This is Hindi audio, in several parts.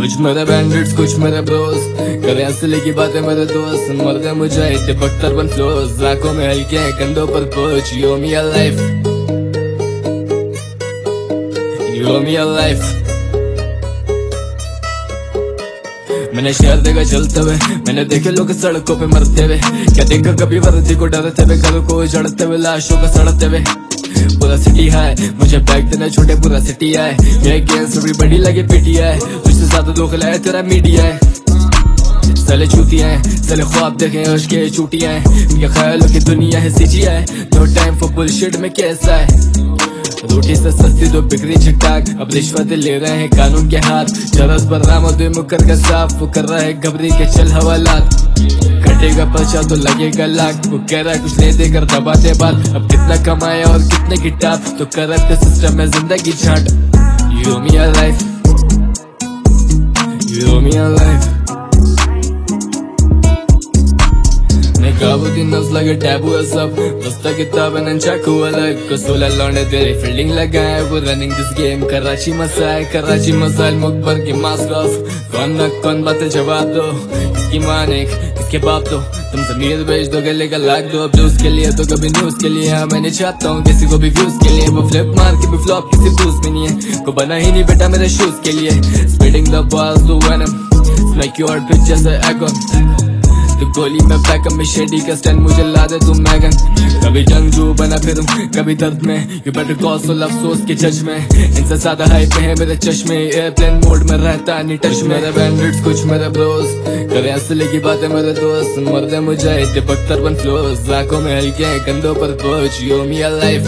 कुछ मेरे बैंडिट्स कुछ मेरे ब्रोस करे असली की बातें मेरे दोस्त मर्दे मुजाहिद बख्तर बन फ्लोज आंखों में हल्के हैं कंधों पर बोझ यो मिया लाइफ यो मिया लाइफ। मैंने शहर देखा चलते हुए मैंने देखे लोग सड़कों पे मरते हुए क्या देखा कभी वर्दी को डरते हुए घरों को जड़ते हुए लाशों को सड़ते हुए पूरा सिटी है मुझे बैग देना छोटे पूरा सिटी है ये गेम्स बड़ी बड़ी लगे पीटी है तुझसे ज्यादा धोखा लाया तेरा मीडिया है साले चूतियां हैं साले ख्वाब देखे अर्श के चूटियां हैं इनके ख्यालों की दुनिया है सीजी है नो टाइम फॉर बुलशिट में कैसा है रोटी से सस्ती तो बिक्री छिटाक अब रिश्वत ले रहे हैं कानून के हाथ जरस बदनाम और मुकर का साफ वो कर रहा है घबरी के चल हवालात कटेगा पर्चा तो लगेगा लाख वो कह रहा है कुछ नहीं देकर दबा दे बात अब कितना कमाया और कितने की टाप तो करप्ट सिस्टम में जिंदगी झांट यू मिया लाइफ यू मिया लाइफ। काबूती नफ्स लगे टैबू है सब दोस्ता किताब है चाकू अलग को 16 लौंडे तेरी फील्डिंग लगाए वो रनिंग दिस गेम कराची मसाइल मुकबर की मास्क ऑफ कौन न कौन बातें जवाब दो किसकी मान एक किसके बाप दो तुम जमीर बेच दो गले का लाख दो अब न्यूज के लिए तो कभी न्यूज के लिए हाँ मैं नहीं चाहता हूँ किसी को भी व्यूज के लिए वो फ्लिप मार के भी फ्लॉप किसी बूस्ट में नहीं है को बना ही नहीं बेटा मेरे शूज के लिए speeding the balls to venom smack your pitch जैसे एगोन तो गोली में पैक में शेडी का स्टैंड मुझे ला दे तुम मैगन कभी जंगजू बना फिरूं कभी दर्द में यू बेटर कॉल सो अफसोस के जज में इनसे ज्यादा हाई पे है मेरे चश्मे एयरप्लेन मोड में रहता नहीं टच मेरे बैंडिट्स कुछ मेरे ब्रोस करे असली की बातें मेरे दोस्त मर्दे मुजाहिद बख्तर बन फ्लोज आंखों में हल्के हैं कंधों पर बोझ यो मिया लाइफ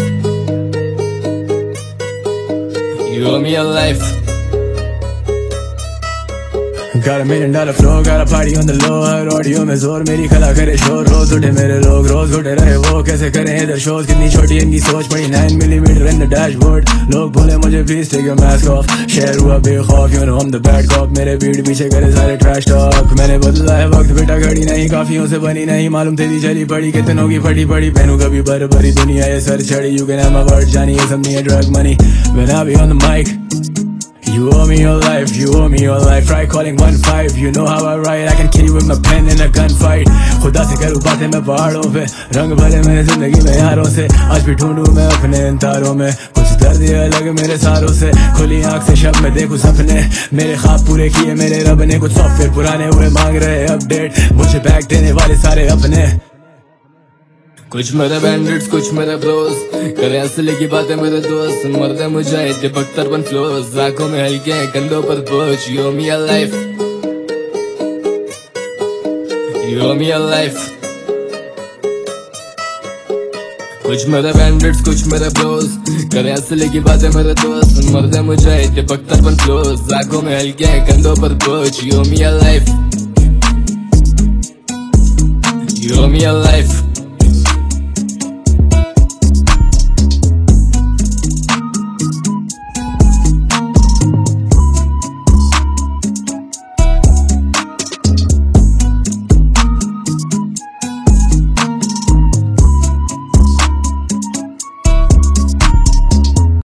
यो मिया life. Got $1 million flow, got a party on the low, हर ऑडियो में जोर मेरी खला करे शोर रोज उठे मेरे लोग रोज उठे रहे वो कैसे करें इधर शोज कितनी छोटी इनकी सोच पड़ी 9 मिलीमीटर in the dashboard लोग बोले मुझे please take your mask off share हुआ बेखौफ you know I'm the bad cop मेरे भीड़ पीछे करे सारे trash talk मैंने बदला है वक्त बेटा घड़ी नहीं काफियों से बनी नहीं मालूम तेरी चली पड़ी कितनों की फटी पड़ी पहनू कभी बर भरी दुनिया ये सर चढ़ी you can have my word जानी ये सब नहीं है drug money when I be on the mic You owe me your life, you owe me your life. Try calling 1-5, you know how I write. I can kill you with my pen in a gunfight. खुदा से करूँ बातें मैं पहाड़ों पे रंग भरे मेरे जिंदगी में यारों से आज भी ढूंढूं मैं अपने इन तारों में कुछ दर्द ये अलग मेरे सारों से खुली आंख से शब में देखूं सपने मेरे ख्वाब पूरे किए मेरे रब ने कुछ सॉफ्टवेयर पुराने हुए मांग रहे अपडेट मुझे बैक देने वाले सारे अपने कुछ मेरे बैंडिट्स कुछ मेरे ब्रोस करे असली की बातें मेरे दोस्त मर्दे मुजाहिद बख्तर बन फ्लोज आंखों में हल्के हैं कंधों पर बोझ यो मिया लाइफ यो मिया लाइफ। कुछ मेरे बैंडिट्स कुछ मेरे ब्रोस करे असली की बातें मेरे दोस्त मर्दे मुजाहिद बख्तर बन फ्लोज आंखों में हल्के हैं कंधों पर बोझ यो मिया लाइफ यो मिया लाइफ।